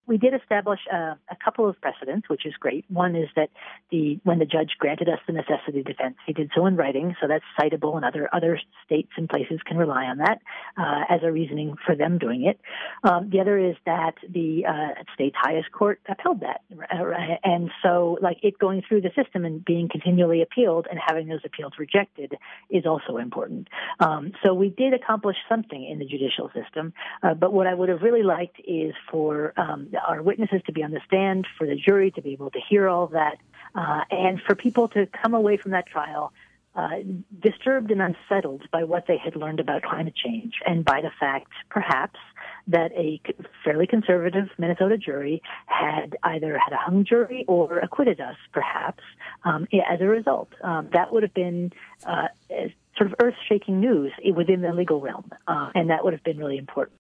we did establish a couple of precedents, which is great. One is that when the judge granted us the necessity defense, he did so in writing, so that's citable, and other states and places can rely on that as a reasoning for them doing it. The other is that the state's highest court upheld that, and so it going through the system and being continually appealed and having those appeals rejected is also important. So we did accomplish something in the judicial system, but what I would have really liked is for our witnesses to be on the stand, for the jury to be able to hear all that, and for people to come away from that trial disturbed and unsettled by what they had learned about climate change and by the fact, perhaps, that a fairly conservative Minnesota jury had either had a hung jury or acquitted us, perhaps, as a result. That would have been sort of earth-shaking news within the legal realm, and that would have been really important.